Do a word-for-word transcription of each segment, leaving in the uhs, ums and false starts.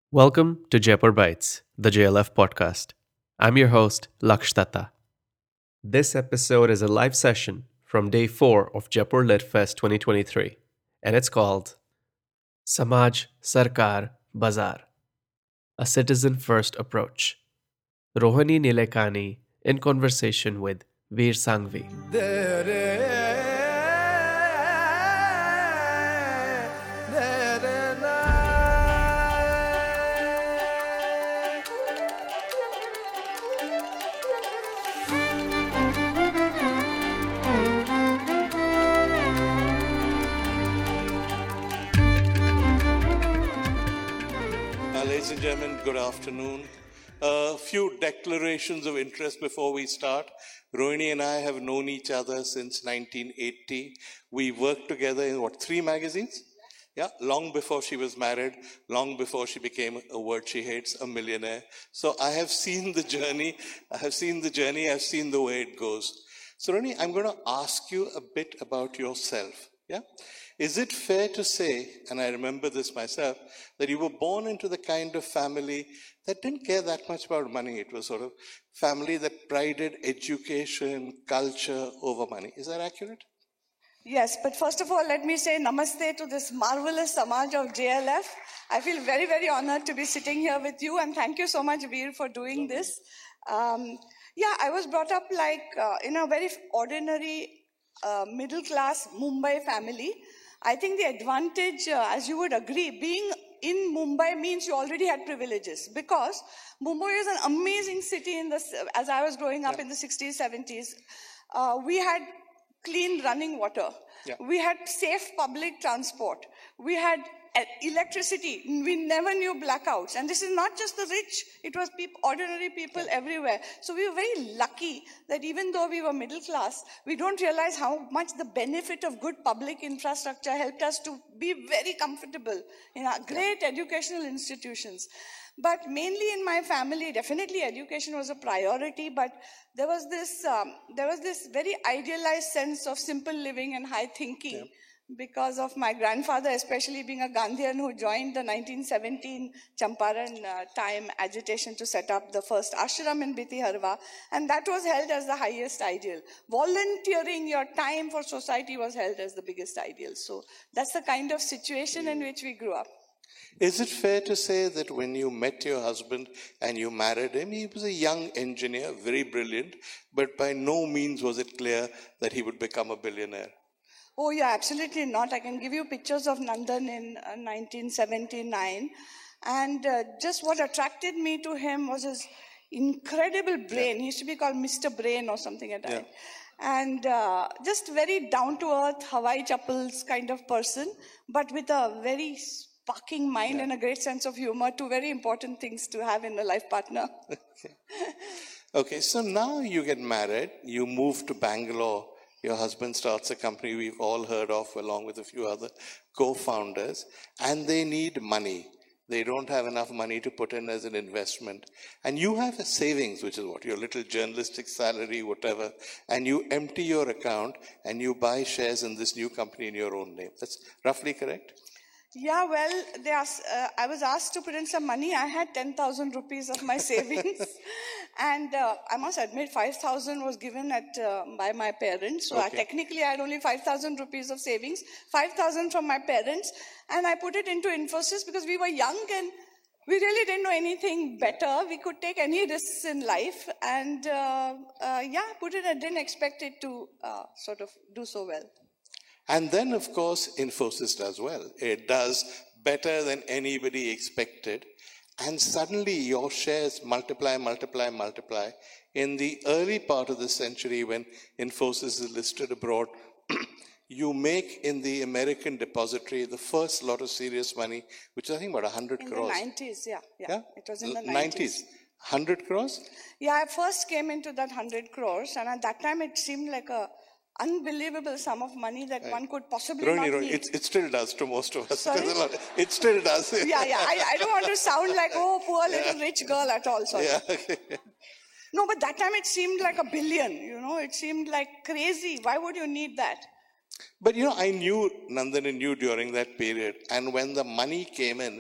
Welcome to Jaipur Bites, the J L F podcast. I'm your host, Laksh Datta. This episode is a live session from day four of Jaipur Lit Fest twenty twenty-three, and it's called Samaj Sarkar Bazaar, a citizen first approach. Rohini Nilekani in conversation with Veer Sangvi. Ladies and gentlemen, good afternoon. A few declarations of interest before we start. Rohini and I have known each other since nineteen eighty. We worked together in, what, three magazines? Yeah, long before she was married, long before she became a word she hates, a millionaire. So I have seen the journey, I have seen the journey, I've seen the way it goes. So Rohini, I'm going to ask you a bit about yourself. Yeah? Is it fair to say, and I remember this myself, that you were born into the kind of family that didn't care that much about money? It was sort of family that prided education, culture over money. Is that accurate? Yes, but first of all, let me say namaste to this marvelous Samaj of J L F. I feel very, very honored to be sitting here with you, and thank you so much, Veer, for doing this. Um, yeah, I was brought up like uh, in a very ordinary uh, middle-class Mumbai family. I think the advantage, uh, as you would agree, being in Mumbai means you already had privileges, because Mumbai is an amazing city. In the, as I was growing up yeah. in the sixties, seventies, uh, we had clean running water. Yeah. We had safe public transport. We had electricity. We never knew blackouts. And this is not just the rich. It was people, ordinary people yeah. everywhere. So we were very lucky that even though we were middle class, we don't realize how much the benefit of good public infrastructure helped us to be very comfortable in our great yeah. educational institutions. But mainly in my family, definitely education was a priority, but there was this, um, there was this very idealized sense of simple living and high thinking yeah. because of my grandfather, especially being a Gandhian who joined the nineteen seventeen Champaran uh, time agitation to set up the first ashram in Biti Harwa, and that was held as the highest ideal. Volunteering your time for society was held as the biggest ideal. So that's the kind of situation in which we grew up. Is it fair to say that when you met your husband and you married him, he was a young engineer, very brilliant, but by no means was it clear that he would become a billionaire? Oh yeah, absolutely not. I can give you pictures of Nandan in uh, nineteen seventy-nine. And uh, just what attracted me to him was his incredible brain. Yeah. He used to be called Mister Brain or something like that. Yeah. And uh, just very down-to-earth, Hawaii chappals kind of person, but with a very sparking mind yeah. and a great sense of humor, two very important things to have in a life partner. Okay. Okay, so now you get married, you move to Bangalore, your husband starts a company we've all heard of along with a few other co-founders, and they need money. They don't have enough money to put in as an investment. And you have a savings, which is what, your little journalistic salary, whatever, and you empty your account and you buy shares in this new company in your own name. That's roughly correct? Yeah, well, they asked, uh, I was asked to put in some money. I had ten thousand rupees of my savings. and uh, I must admit, five thousand was given at uh, by my parents. So okay. I, technically, I had only five thousand rupees of savings, five thousand from my parents. And I put it into Infosys because we were young and we really didn't know anything better. We could take any risks in life. And uh, uh, yeah, I put it, I didn't expect it to uh, sort of do so well. And then, of course, Infosys does well. It does better than anybody expected. And suddenly your shares multiply, multiply, multiply. In the early part of the century, when Infosys is listed abroad, you make in the American depository the first lot of serious money, which is I think about one hundred in crores. In the nineties, yeah, yeah. Yeah? It was in the nineties. nineties. one hundred crores? Yeah, I first came into that one hundred crores. And at that time, it seemed like a unbelievable sum of money that right. one could possibly Roni, not Roni, need. It, it still does to most of us. Sorry? It still does. yeah, yeah. I, I don't want to sound like, oh, poor little yeah. rich girl at all. Sorry. Yeah, okay. No, but that time it seemed like a billion, you know. It seemed like crazy. Why would you need that? But, you know, I knew Nandan and you during that period. And when the money came in,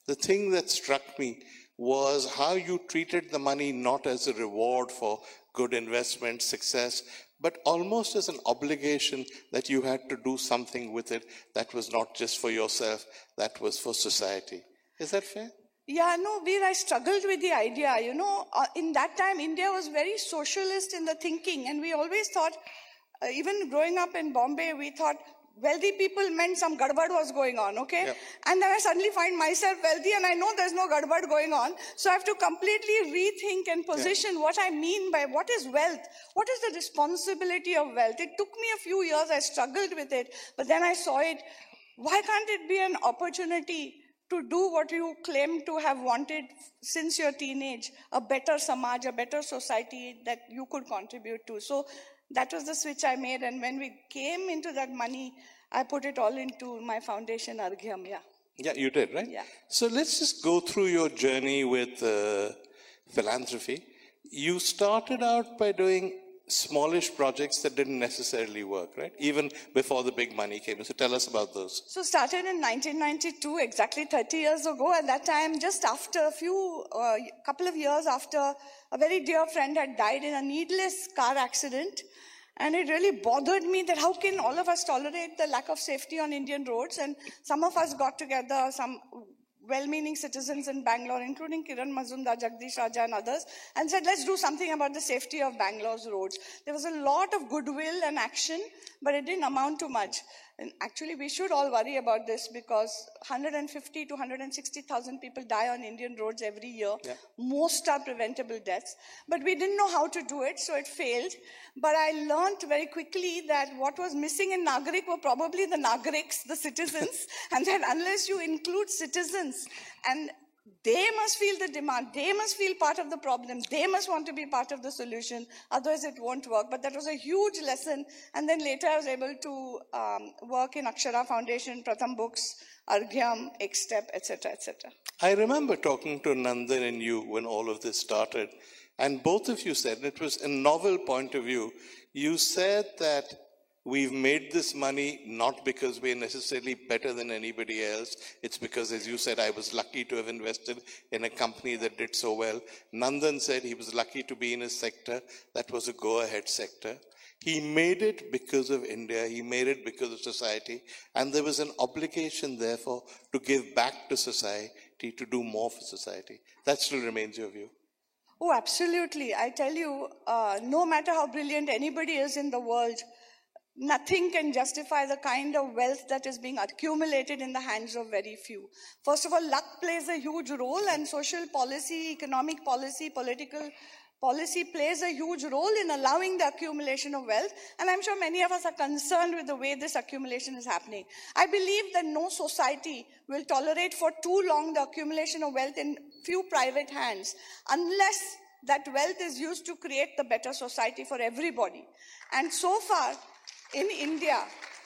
the thing that struck me was how you treated the money not as a reward for good investment, success, but almost as an obligation that you had to do something with it that was not just for yourself, that was for society. Is that fair? Yeah, no, Veer, I struggled with the idea. You know, uh, in that time, India was very socialist in the thinking, and we always thought, uh, even growing up in Bombay, we thought wealthy people meant some gadbad was going on, okay? Yep. And then I suddenly find myself wealthy, and I know there's no gadbad going on, so I have to completely rethink and position yeah. what I mean by what is wealth, what is the responsibility of wealth. It took me a few years, I struggled with it, but then I saw it. Why can't it be an opportunity to do what you claim to have wanted since your teenage, a better samaj, a better society that you could contribute to? So that was the switch I made, and when we came into that money, I put it all into my foundation, Arghyam, yeah. Yeah, you did, right? Yeah. So let's just go through your journey with uh, philanthropy. You started out by doing smallish projects that didn't necessarily work, right? Even before the big money came. So tell us about those. So started in nineteen ninety-two, exactly thirty years ago. At that time, just after a few, uh, couple of years after a very dear friend had died in a needless car accident. And it really bothered me that how can all of us tolerate the lack of safety on Indian roads? And some of us got together, some well-meaning citizens in Bangalore, including Kiran Mazumdar, Jagdish Raja and others, and said, let's do something about the safety of Bangalore's roads. There was a lot of goodwill and action, but it didn't amount to much. And actually, we should all worry about this because one hundred fifty to one hundred sixty thousand people die on Indian roads every year. Yeah. Most are preventable deaths. But we didn't know how to do it, so it failed. But I learned very quickly that what was missing in Nagarik were probably the Nagariks, the citizens, and that unless you include citizens, and they must feel the demand, they must feel part of the problem, they must want to be part of the solution, otherwise it won't work. But that was a huge lesson, and then later I was able to um, work in Akshara Foundation, Pratham Books, Arghyam, X-Step, et cetera, et cetera. I remember talking to Nandan and you when all of this started, and both of you said, and it was a novel point of view, you said that we've made this money not because we're necessarily better than anybody else. It's because, as you said, I was lucky to have invested in a company that did so well. Nandan said he was lucky to be in a sector that was a go-ahead sector. He made it because of India. He made it because of society. And there was an obligation, therefore, to give back to society, to do more for society. That still remains your view. Oh, absolutely. I tell you, uh, no matter how brilliant anybody is in the world, nothing can justify the kind of wealth that is being accumulated in the hands of very few. First of all, luck plays a huge role, and social policy, economic policy, political policy plays a huge role in allowing the accumulation of wealth. And I'm sure many of us are concerned with the way this accumulation is happening. I believe that no society will tolerate for too long the accumulation of wealth in few private hands, unless that wealth is used to create the better society for everybody. And so far, in India,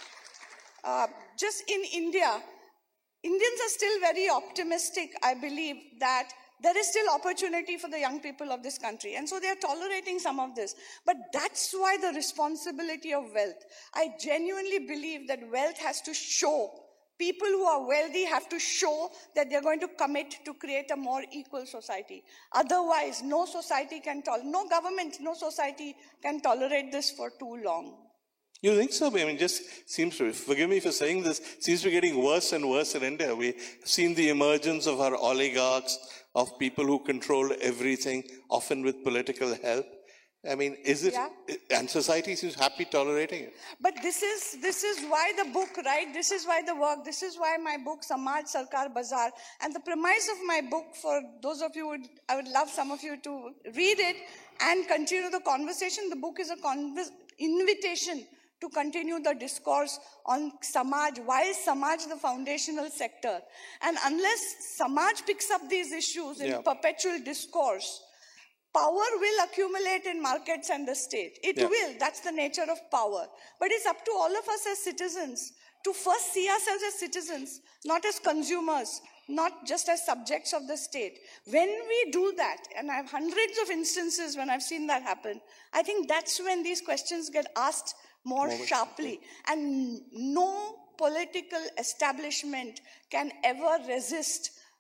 uh, just in India, Indians are still very optimistic, I believe, that there is still opportunity for the young people of this country. And so they are tolerating some of this. But that's why the responsibility of wealth. I genuinely believe that wealth has to show, people who are wealthy have to show that they're going to commit to create a more equal society. Otherwise, no society can tolerate, no government, no society can tolerate this for too long. You think so? I mean, it just seems to, forgive me for saying this, seems to be getting worse and worse in India. We've seen the emergence of our oligarchs, of people who control everything, often with political help. I mean, is it, yeah. and society seems happy tolerating it. But this is, this is why the book, right? This is why the work, this is why my book, Samaj, Sarkar, Bazaar, and the premise of my book, for those of you, would, I would love some of you to read it and continue the conversation. The book is a conv- invitation to continue the discourse on Samaj. Why is Samaj the foundational sector? And unless Samaj picks up these issues in yeah. perpetual discourse, power will accumulate in markets and the state. It yeah. will. That's the nature of power. But it's up to all of us as citizens to first see ourselves as citizens, not as consumers, not just as subjects of the state. When we do that, and I have hundreds of instances when I've seen that happen, I think that's when these questions get asked more, more sharply. And no political establishment can ever resist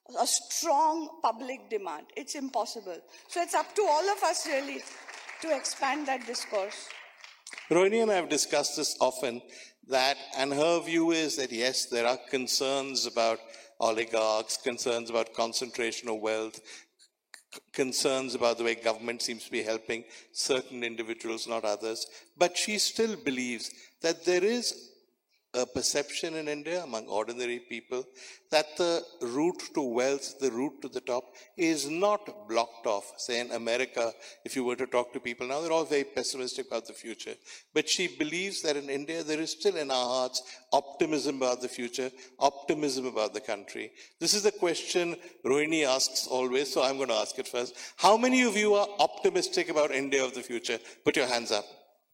a strong public demand. It's impossible. So it's up to all of us really to expand that discourse. Rohini and I have discussed this often, that, and her view is that yes, there are concerns about oligarchs, concerns about concentration of wealth, c- concerns about the way government seems to be helping certain individuals, not others. But she still believes that there is a perception in India among ordinary people that the route to wealth, the route to the top, is not blocked off. Say in America, if you were to talk to people now, they're all very pessimistic about the future. But she believes that in India, there is still in our hearts optimism about the future, optimism about the country. This is the question Rohini asks always, so I'm going to ask it first. How many of you are optimistic about India of the future? Put your hands up.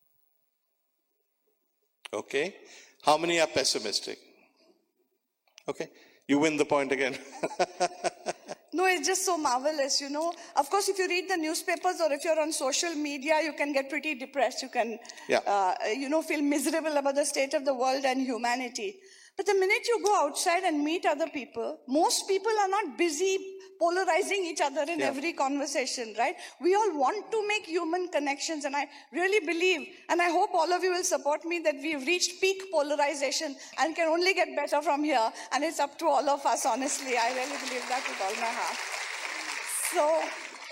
Okay. How many are pessimistic? Okay, you win the point again. No, it's just so marvelous, you know. Of course, if you read the newspapers or if you're on social media, you can get pretty depressed. You can, yeah. uh, you know, feel miserable about the state of the world and humanity. But the minute you go outside and meet other people, most people are not busy polarizing each other in yeah. every conversation, right? We all want to make human connections, and I really believe, and I hope all of you will support me, that we've reached peak polarization and can only get better from here, and it's up to all of us, honestly. I really believe that with all my heart. So,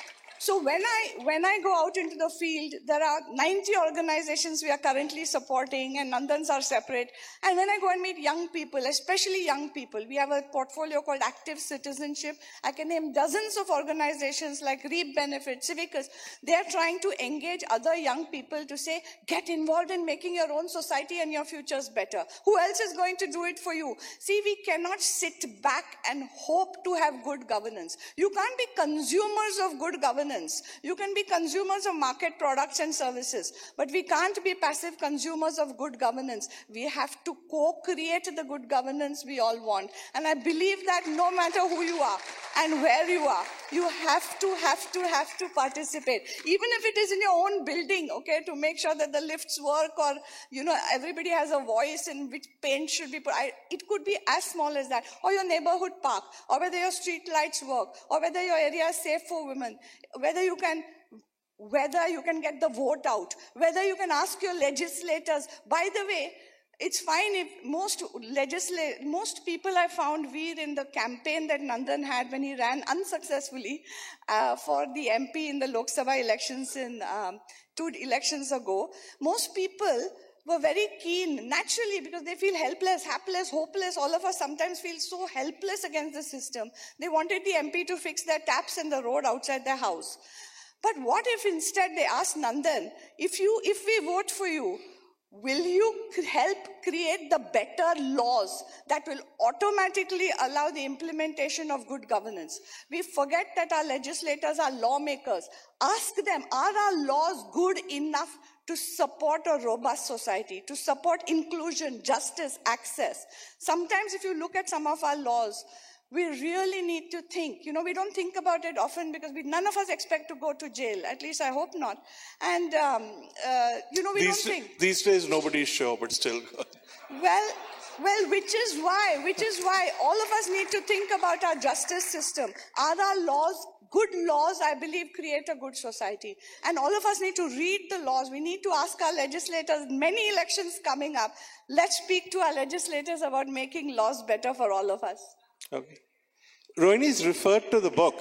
so when I, when I go out into the field, there are ninety organizations we are currently supporting, and Nandans are separate. And when I go and meet young people, especially young people, we have a portfolio called Active Citizenship. I can name dozens of organizations like Reap Benefit, Civicus. They are trying to engage other young people to say, get involved in making your own society and your futures better. Who else is going to do it for you? See, we cannot sit back and hope to have good governance. You can't be consumers of good governance. You can be consumers of market products and services, but we can't be passive consumers of good governance. We have to co-create the good governance we all want. And I believe that no matter who you are and where you are, you have to, have to, have to participate. Even if it is in your own building, okay, to make sure that the lifts work, or, you know, everybody has a voice in which paint should be put. I, it could be as small as that, or your neighborhood park, or whether your street lights work, or whether your area is safe for women, whether you can whether you can get the vote out, whether you can ask your legislators. By the way, it's fine if most legisla- most people I found Veer in the campaign that Nandan had when he ran unsuccessfully uh, for the M P in the Lok Sabha elections in um, two elections ago. Most people were very keen, naturally, because they feel helpless, hapless, hopeless. All of us sometimes feel so helpless against the system. They wanted the M P to fix their taps and the road outside their house. But what if instead they asked Nandan, if you, if we vote for you, will you help create the better laws that will automatically allow the implementation of good governance? We forget that our legislators are lawmakers. Ask them, are our laws good enough to support a robust society, to support inclusion, justice, access? Sometimes if you look at some of our laws, we really need to think. You know, we don't think about it often because we, none of us expect to go to jail. At least I hope not. And, um, uh, you know, we these, don't think. These days, nobody's sure, but still. Well, well, which is why, which is why all of us need to think about our justice system. Are our laws, good laws, I believe, create a good society? And all of us need to read the laws. We need to ask our legislators, many elections coming up. Let's speak to our legislators about making laws better for all of us. Okay. Rohini's referred to the book,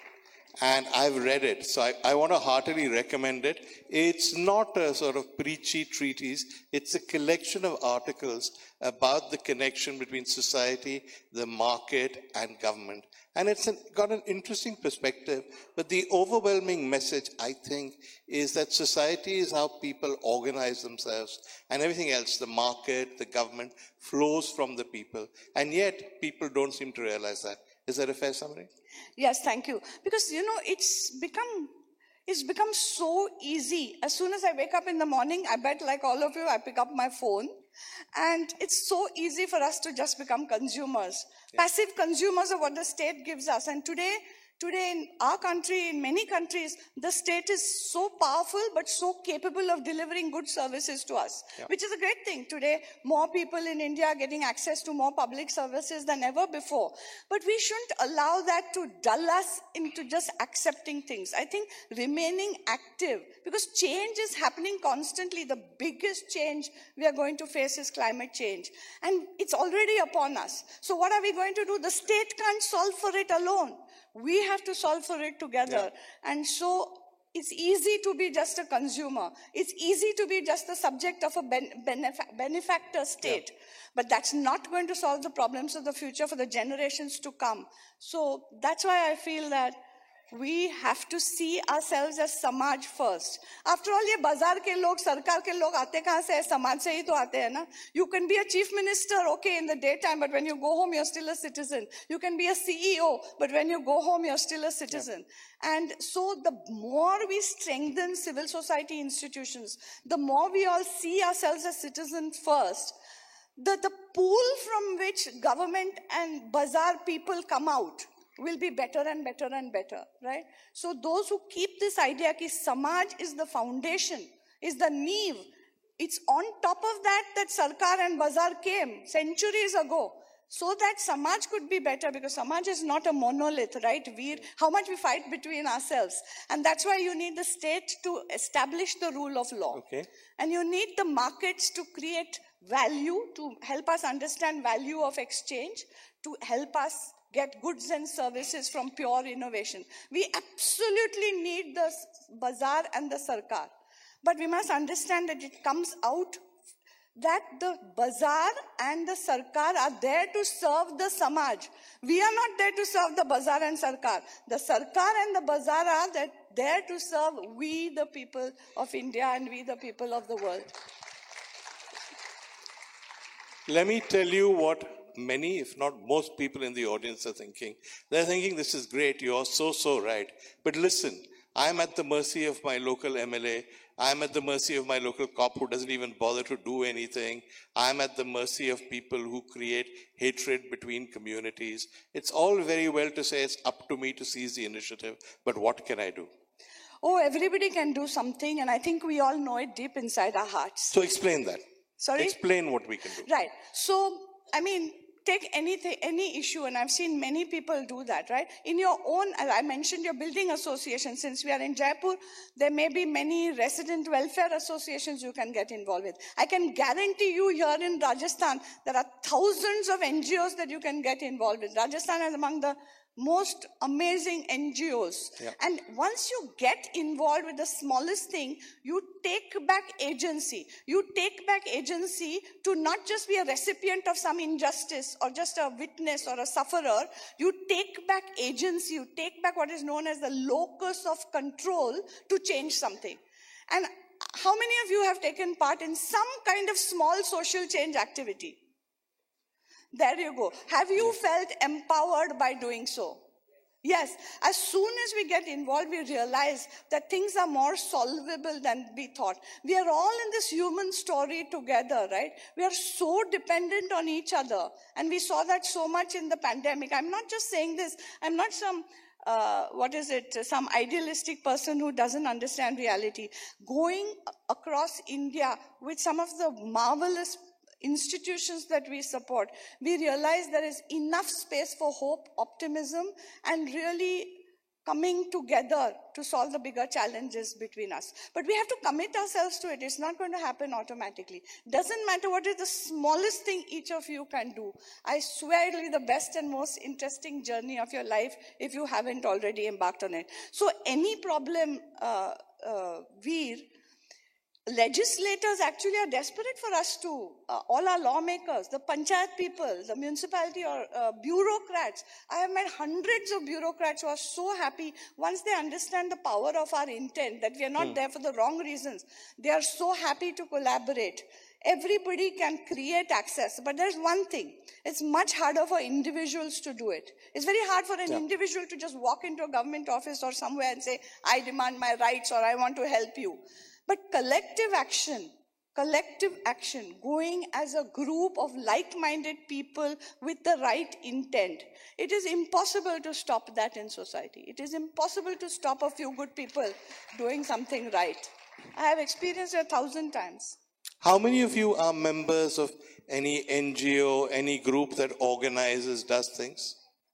and I've read it, so I, I want to heartily recommend it. It's not a sort of preachy treatise. It's a collection of articles about the connection between society, the market, and government. And it's an, got an interesting perspective, but the overwhelming message, I think, is that society is how people organize themselves, and everything else, the market, the government, flows from the people. And yet, people don't seem to realize that. Is that a fair summary? Yes, thank you. Because, you know, it's become, it's become so easy. As soon as I wake up in the morning, I bet like all of you, I pick up my phone. And it's so easy for us to just become consumers, yeah. passive consumers of what the state gives us. And today, Today in our country, in many countries, the state is so powerful but so capable of delivering good services to us, yeah. which is a great thing. Today, more people in India are getting access to more public services than ever before. But we shouldn't allow that to dull us into just accepting things. I think remaining active, because change is happening constantly. The biggest change we are going to face is climate change. And it's already upon us. So what are we going to do? The state can't solve for it alone. We have to solve for it together. Yeah. And so it's easy to be just a consumer. It's easy to be just the subject of a ben benefa benefactor state. Yeah. But that's not going to solve the problems of the future for the generations to come. So that's why I feel that we have to see ourselves as Samaj first. After all, ये बाजार के लोग, सरकार के लोग आते कहाँ से? समाज से ही तो आते हैं ना. You can be a chief minister, okay, in the daytime, but when you go home, you're still a citizen. You can be a C E O, but when you go home, you're still a citizen. Yeah. And so the more we strengthen civil society institutions, the more we all see ourselves as citizens first, the, the pool from which government and bazaar people come out will be better and better and better, right? So those who keep this idea that Samaj is the foundation, is the neem, it's on top of that that Sarkar and Bazaar came centuries ago, so that Samaj could be better, because Samaj is not a monolith, right? We, how much we fight between ourselves. And that's why you need the state to establish the rule of law. Okay. And you need the markets to create value, to help us understand value of exchange, to help us get goods and services from pure innovation. We absolutely need the bazaar and the sarkar. But we must understand that it comes out that the bazaar and the sarkar are there to serve the samaj. We are not there to serve the bazaar and sarkar. The sarkar and the bazaar are there to serve we, the people of India, and we, the people of the world. Let me tell you what many, if not most people in the audience are thinking. They're thinking, this is great, you're so, so right. But listen, I'm at the mercy of my local M L A. I'm at the mercy of my local cop who doesn't even bother to do anything. I'm at the mercy of people who create hatred between communities. It's all very well to say it's up to me to seize the initiative, but what can I do? Oh, everybody can do something, and I think we all know it deep inside our hearts. So explain that. Sorry? Explain what we can do. Right. So, I mean, take anything, any issue, and I've seen many people do that, right? In your own, as I mentioned, your building association, since we are in Jaipur, there may be many resident welfare associations you can get involved with. I can guarantee you here in Rajasthan, there are thousands of N G Os that you can get involved with. Rajasthan is among the most amazing N G Os. Yeah. And once you get involved with the smallest thing, you take back agency. You take back agency to not just be a recipient of some injustice or just a witness or a sufferer. You take back agency. You take back what is known as the locus of control to change something. And how many of you have taken part in some kind of small social change activity? There you go. Have you felt empowered by doing so? Yes. As soon as we get involved, we realize that things are more solvable than we thought. We are all in this human story together, right? We are so dependent on each other. And we saw that so much in the pandemic. I'm not just saying this. I'm not some, uh, what is it, some idealistic person who doesn't understand reality. Going across India with some of the marvelous institutions that we support, we realize there is enough space for hope, optimism, and really coming together to solve the bigger challenges between us. But we have to commit ourselves to it. It's not going to happen automatically. Doesn't matter what is the smallest thing each of you can do. I swear it'll be the best and most interesting journey of your life if you haven't already embarked on it. So any problem, uh, uh, Veer, legislators actually are desperate for us to, uh, all our lawmakers, the panchayat people, the municipality or uh, bureaucrats. I have met hundreds of bureaucrats who are so happy once they understand the power of our intent, that we are not hmm. there for the wrong reasons. They are so happy to collaborate. Everybody can create access, but there's one thing. It's much harder for individuals to do it. It's very hard for an yeah. individual to just walk into a government office or somewhere and say, I demand my rights or I want to help you. But collective action, collective action, going as a group of like-minded people with the right intent. It is impossible to stop that in society. It is impossible to stop a few good people doing something right. I have experienced it a thousand times. How many of you are members of any N G O, any group that organizes, does things?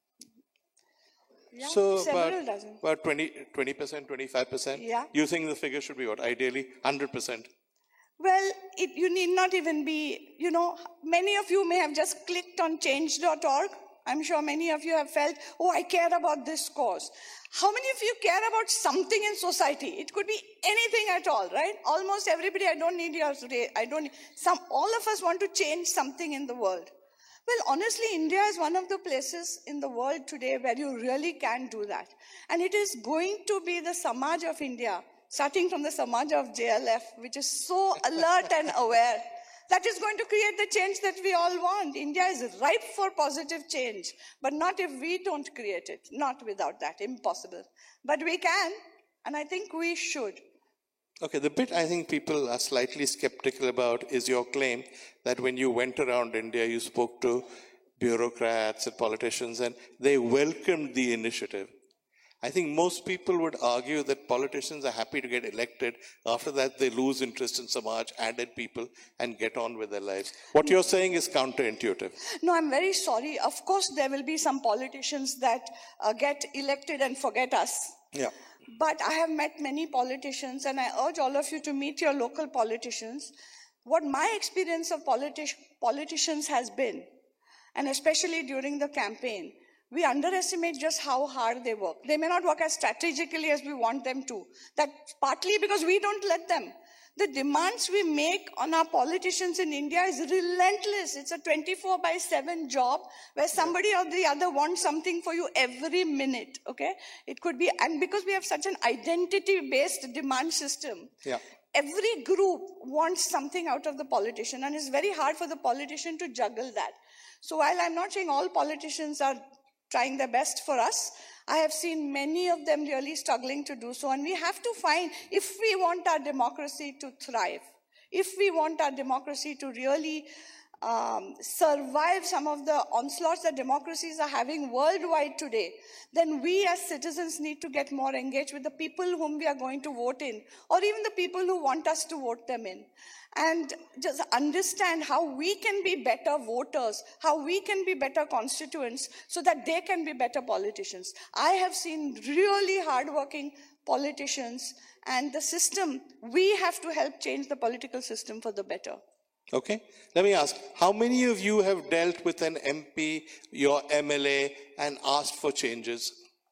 Yeah, so several about, dozen. about twenty percent, twenty-five percent? Yeah. You think the figure should be what? Ideally, one hundred percent? Well, it, you need not even be, you know, many of you may have just clicked on change dot org. I'm sure many of you have felt, oh, I care about this cause. How many of you care about something in society? It could be anything at all, right? Almost everybody, I don't need yours today. I don't, some, all of us want to change something in the world. Well, honestly, India is one of the places in the world today where you really can do that. And it is going to be the Samaj of India, starting from the Samaj of J L F, which is so alert and aware, that is going to create the change that we all want. India is ripe for positive change, but not if we don't create it. Not without that, impossible. But we can, and I think we should. Okay, the bit I think people are slightly skeptical about is your claim that when you went around India, you spoke to bureaucrats and politicians and they welcomed the initiative. I think most people would argue that politicians are happy to get elected. After that, they lose interest in Samaj, added people, and get on with their lives. What you're saying is counterintuitive. No, I'm very sorry. Of course, there will be some politicians that uh, get elected and forget us. Yeah. But I have met many politicians, and I urge all of you to meet your local politicians. What my experience of politi- politicians has been, and especially during the campaign, we underestimate just how hard they work. They may not work as strategically as we want them to. That's partly because we don't let them. The demands we make on our politicians in India is relentless. It's a twenty-four by seven job where somebody or the other wants something for you every minute, okay? It could be, and because we have such an identity-based demand system, yeah. every group wants something out of the politician, and it's very hard for the politician to juggle that. So while I'm not saying all politicians are trying their best for us, I have seen many of them really struggling to do so. And we have to find, if we want our democracy to thrive, if we want our democracy to really um, survive some of the onslaughts that democracies are having worldwide today, then we as citizens need to get more engaged with the people whom we are going to vote in, or even the people who want us to vote them in. And just understand how we can be better voters, how we can be better constituents, so that they can be better politicians. I have seen really hardworking politicians, and the system, we have to help change the political system for the better. Okay, let me ask, how many of you have dealt with an M P, your M L A, and asked for changes?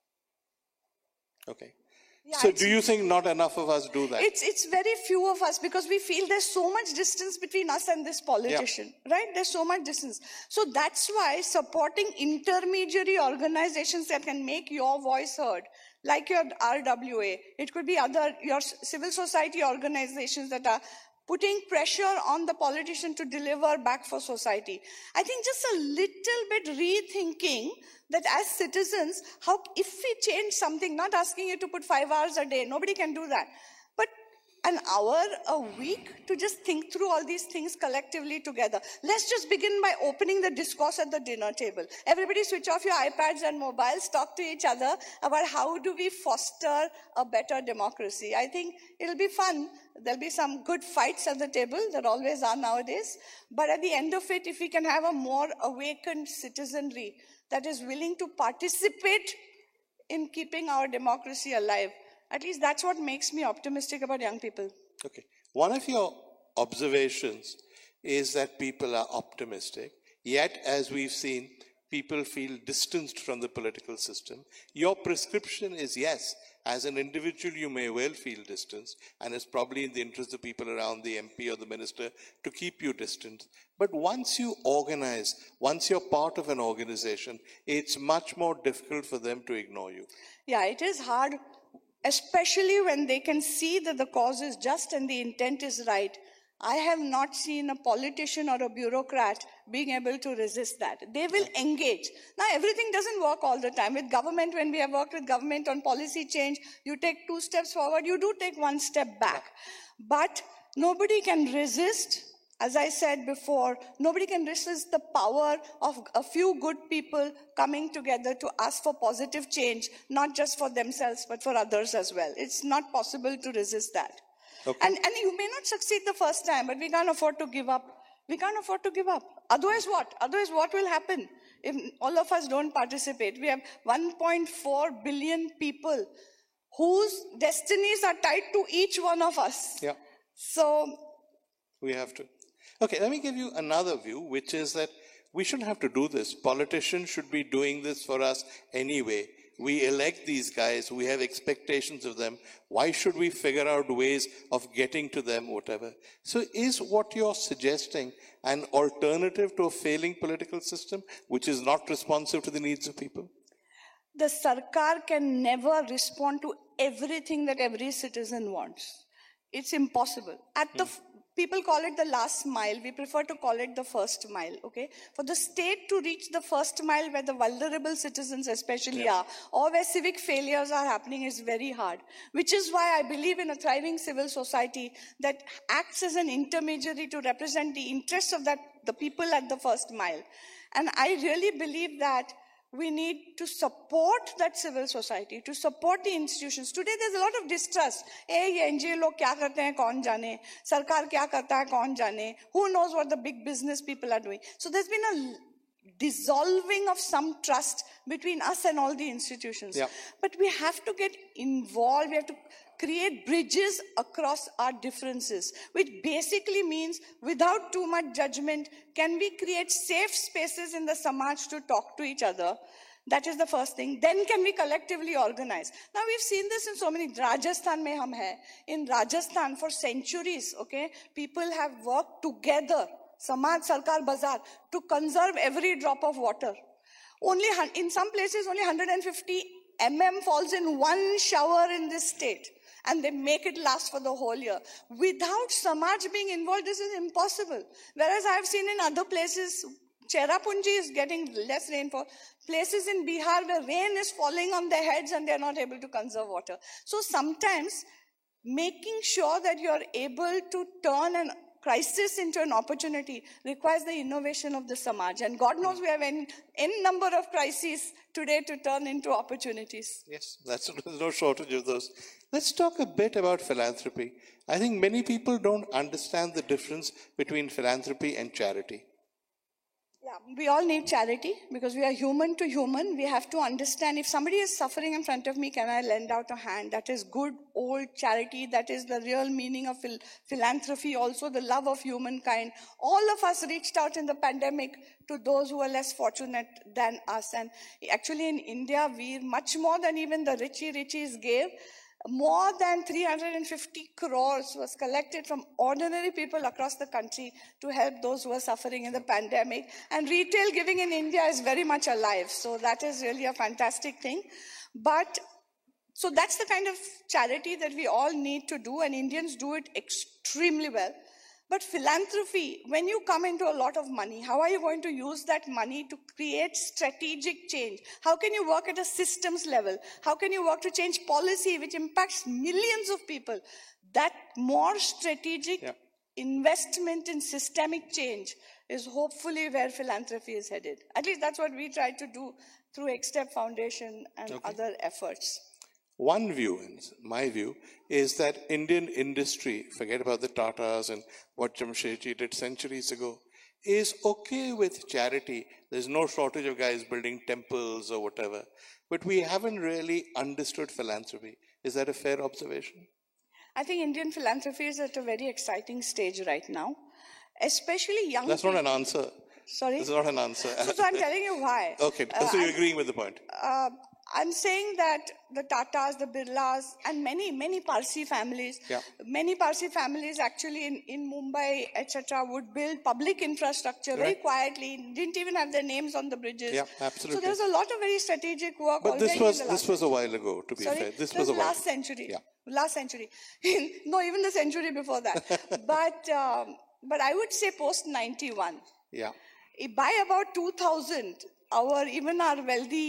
Okay. Yeah, so do you think not enough of us do that? It's, it's very few of us, because we feel there's so much distance between us and this politician, yeah. right? There's so much distance. So that's why supporting intermediary organizations that can make your voice heard, like your R W A, it could be other, your civil society organizations that are putting pressure on the politician to deliver back for society. I think just a little bit rethinking that as citizens, how if we change something, not asking you to put five hours a day, nobody can do that, but an hour a week to just think through all these things collectively together. Let's just begin by opening the discourse at the dinner table. Everybody switch off your iPads and mobiles, talk to each other about how do we foster a better democracy. I think it'll be fun. There'll be some good fights at the table, there always are nowadays. But at the end of it, if we can have a more awakened citizenry that is willing to participate in keeping our democracy alive, at least that's what makes me optimistic about young people. Okay. One of your observations is that people are optimistic, yet as we've seen, people feel distanced from the political system. Your prescription is yes, as an individual you may well feel distanced, and it's probably in the interest of people around the M P or the minister to keep you distant. But once you organize, once you're part of an organization, it's much more difficult for them to ignore you. Yeah, it is hard, especially when they can see that the cause is just and the intent is right. I have not seen a politician or a bureaucrat being able to resist that. They will engage. Now, everything doesn't work all the time. With government, when we have worked with government on policy change, you take two steps forward, you do take one step back. But Nobody can resist, as I said before, nobody can resist the power of a few good people coming together to ask for positive change, not just for themselves, but for others as well. It's not possible to resist that. Okay. And, and you may not succeed the first time, but we can't afford to give up. We can't afford to give up. Otherwise what? Otherwise what will happen if all of us don't participate? We have one point four billion people whose destinies are tied to each one of us. Yeah. So we have to. Okay, let me give you another view, which is that we shouldn't have to do this. Politicians should be doing this for us anyway. We elect these guys, we have expectations of them. Why should we figure out ways of getting to them, whatever? So is what you're suggesting an alternative to a failing political system, which is not responsive to the needs of people? The Sarkar can never respond to everything that every citizen wants. It's impossible. At the Hmm. People call it the last mile. We prefer to call it the first mile, okay? For the state to reach the first mile where the vulnerable citizens especially Yeah. are, or where civic failures are happening, is very hard. Which is why I believe in a thriving civil society that acts as an intermediary to represent the interests of that, the people at the first mile. And I really believe that we need to support that civil society, to support the institutions. Today, there's a lot of distrust. Hey, ye N G O log kya karte hain, kaun jane? Sarkar kya karta hai, kaun jane? Who knows what the big business people are doing? So there's been a dissolving of some trust between us and all the institutions. Yeah. But we have to get involved. We have to create bridges across our differences, which basically means without too much judgment, can we create safe spaces in the Samaj to talk to each other? That is the first thing. Then can we collectively organize? Now we've seen this in so many, Rajasthan mein hum hai. In Rajasthan for centuries, okay, people have worked together, Samaj, Sarkar, Bazaar, to conserve every drop of water. Only, in some places, only one hundred fifty millimeters falls in one shower in this state. And they make it last for the whole year. Without Samaj being involved, this is impossible. Whereas I've seen in other places, Cherrapunji is getting less rainfall. Places in Bihar where rain is falling on their heads and they're not able to conserve water. So sometimes making sure that you're able to turn an crisis into an opportunity requires the innovation of the Samaj. And God knows we have n, n number of crises today to turn into opportunities. Yes, that's, there's no shortage of those. Let's talk a bit about philanthropy. I think many people don't understand the difference between philanthropy and charity. Yeah, we all need charity because we are human to human. We have to understand if somebody is suffering in front of me, can I lend out a hand? That is good old charity. That is the real meaning of phil philanthropy, also the love of humankind. All of us reached out in the pandemic to those who are less fortunate than us. And actually in India, we much more than even the richie richies gave. More than three hundred fifty crores was collected from ordinary people across the country to help those who are suffering in the pandemic. And retail giving in India is very much alive. So that is really a fantastic thing. But so that's the kind of charity that we all need to do, and Indians do it extremely well. But philanthropy, when you come into a lot of money, how are you going to use that money to create strategic change? How can you work at a systems level? How can you work to change policy which impacts millions of people? That more strategic yeah. investment in systemic change is hopefully where philanthropy is headed. At least that's what we try to do through X-Step Foundation and okay. other efforts. One view, in my view, is that Indian industry, forget about the Tatas and what Jamshedji did centuries ago, is okay with charity. There's no shortage of guys building temples or whatever. But we haven't really understood philanthropy. Is that a fair observation? I think Indian philanthropy is at a very exciting stage right now, especially young That's people. not an answer. Sorry? That's not an answer. So, so I'm telling you why. Okay, so uh, you're agreeing with the point. Uh, I'm saying that the Tatas, the Birlas, and many, many Parsi families, yeah. many Parsi families actually in, in Mumbai, et cetera, would build public infrastructure right. very quietly, didn't even have their names on the bridges. Yeah, absolutely. So there's a lot of very strategic work. But this was this was a while ago, to be Sorry? fair. This, this was a while last century. Yeah. Last century. No, even the century before that. but um, but I would say post ninety-one. Yeah. By about two thousand, our even our wealthy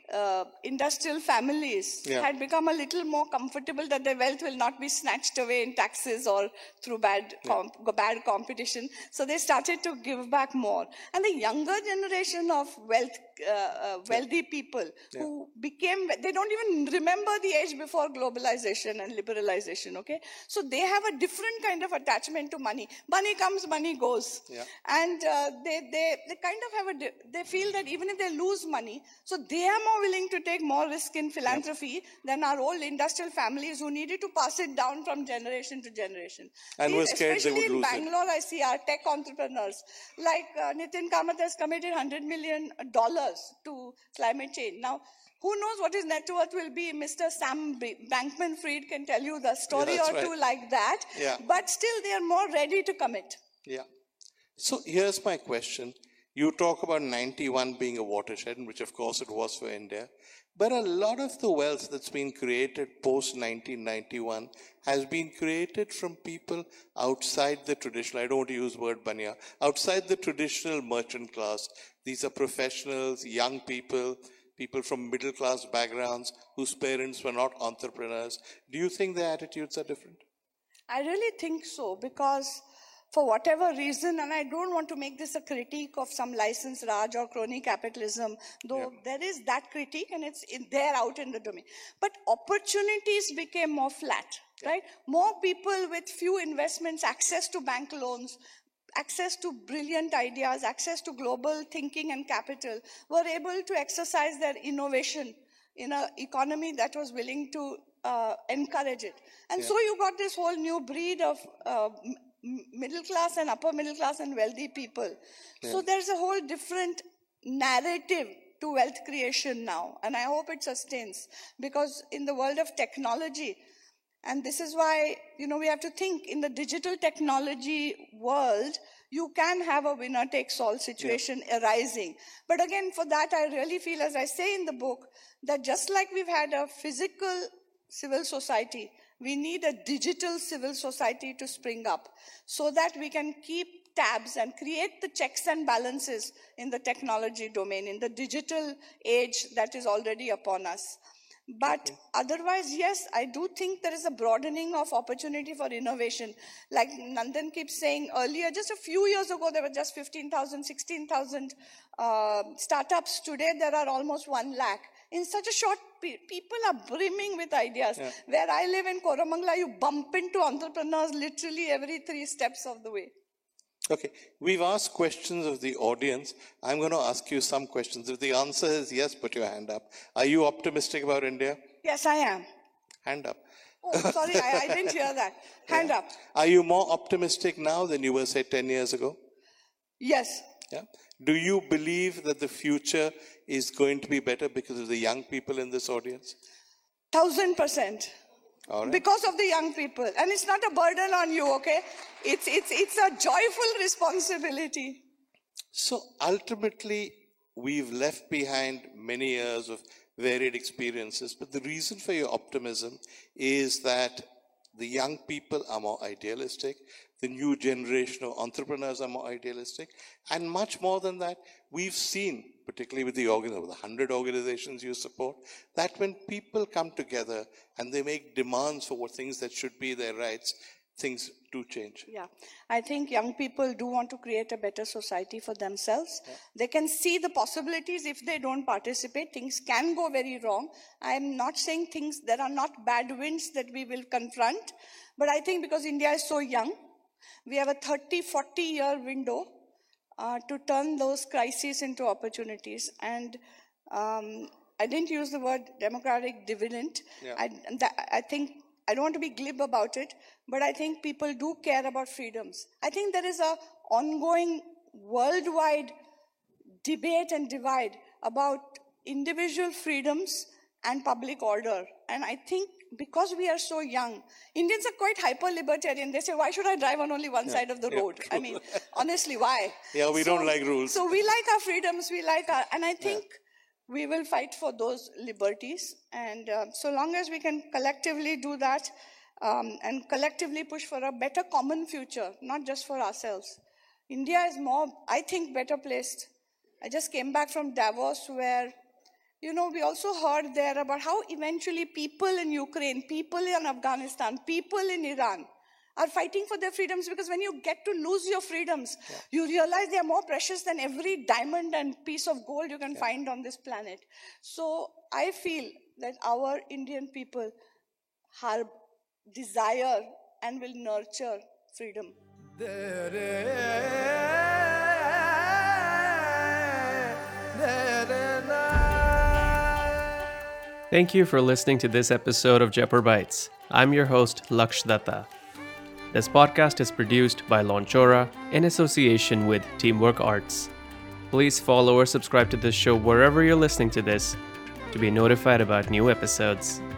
uh, industrial families Yeah. had become a little more comfortable that their wealth will not be snatched away in taxes or through bad, comp- bad competition. So they started to give back more. And the younger generation of wealth, uh, uh, wealthy people who became, they don't even remember the age before globalization and liberalization, okay? So they have a different kind of attachment to money. Money comes, money goes. Yeah. And uh, they, they, they kind of have a, di- they feel that even if they lose money, so they are more willing to take more risk in philanthropy than our old industrial families who needed to pass it down from generation to generation. And See, were scared they would especially in lose it. Bangalore, I see our tech entrepreneurs, like uh, Nitin Kamath has committed one hundred million dollars to climate change. Now, who knows what his net worth will be? Mister Sam B- Bankman-Fried can tell you the story that's or right. two like that. Yeah. But still, they are more ready to commit. Yeah. So here's my question. You talk about ninety-one being a watershed, which of course it was for India. But a lot of the wealth that's been created post nineteen ninety-one has been created from people outside the traditional, I don't want to use the word banya, outside the traditional merchant class. These are professionals, young people, people from middle class backgrounds whose parents were not entrepreneurs. Do you think their attitudes are different? I really think so, because for whatever reason, and I don't want to make this a critique of some license Raj or crony capitalism, though there is that critique and it's in there out in the domain. But opportunities became more flat, right? More people with few investments, access to bank loans, access to brilliant ideas, access to global thinking and capital, were able to exercise their innovation in an economy that was willing to uh, encourage it. And Yeah. so you got this whole new breed of uh, m- m- middle class and upper middle class and wealthy people. So there's a whole different narrative to wealth creation now. And I hope it sustains, because in the world of technology, and this is why, you know, we have to think in the digital technology world, you can have a winner takes all situation arising. But again, for that, I really feel, as I say in the book, that just like we've had a physical civil society, we need a digital civil society to spring up so that we can keep tabs and create the checks and balances in the technology domain, in the digital age that is already upon us. But otherwise, yes, I do think there is a broadening of opportunity for innovation. Like Nandan keeps saying earlier, just a few years ago, there were just fifteen thousand, sixteen thousand uh, startups. Today, there are almost one lakh. In such a short period, people are brimming with ideas. Yeah. Where I live in Koramangala, you bump into entrepreneurs literally every three steps of the way. Okay, we've asked questions of the audience. I'm going to ask you some questions. If the answer is yes, put your hand up. Are you optimistic about India? Yes, I am. Hand up. Oh, sorry, I, I didn't hear that. Hand Yeah. up. Are you more optimistic now than you were, say, ten years ago? Yes. Yeah. Do you believe that the future is going to be better because of the young people in this audience? Thousand percent. All right. Because of the young people. And it's not a burden on you, okay? It's, it's, it's a joyful responsibility. So ultimately, we've left behind many years of varied experiences, but the reason for your optimism is that the young people are more idealistic, the new generation of entrepreneurs are more idealistic, and much more than that, we've seen, particularly with the organ- the one hundred organizations you support, that when people come together and they make demands for what things that should be their rights, things do change. Yeah, I think young people do want to create a better society for themselves. Yeah. They can see the possibilities. If they don't participate, things can go very wrong. I am not saying things, there are not bad winds that we will confront, but I think because India is so young, we have a thirty, forty year window uh, to turn those crises into opportunities. And um, I didn't use the word democratic dividend. Yeah. I, that, I think I don't want to be glib about it, but I think people do care about freedoms. I think there is a ongoing worldwide debate and divide about individual freedoms and public order. And I think because we are so young, Indians are quite hyper-libertarian. They say, why should I drive on only one Yeah, side of the yeah, road? true. I mean, honestly, why? Yeah, we So- don't like rules. So we like our freedoms, we like our, and I think we will fight for those liberties. And uh, so long as we can collectively do that um, and collectively push for a better common future, not just for ourselves. India is more, I think, better placed. I just came back from Davos where you know, we also heard there about how eventually people in Ukraine, people in Afghanistan, people in Iran are fighting for their freedoms, because when you get to lose your freedoms, yeah. you realize they are more precious than every diamond and piece of gold you can yeah. find on this planet. So I feel that our Indian people have desire and will nurture freedom. Thank you for listening to this episode of Jaipur Bites. I'm your host, Laksh Datta. This podcast is produced by Launchora in association with Teamwork Arts. Please follow or subscribe to this show wherever you're listening to this to be notified about new episodes.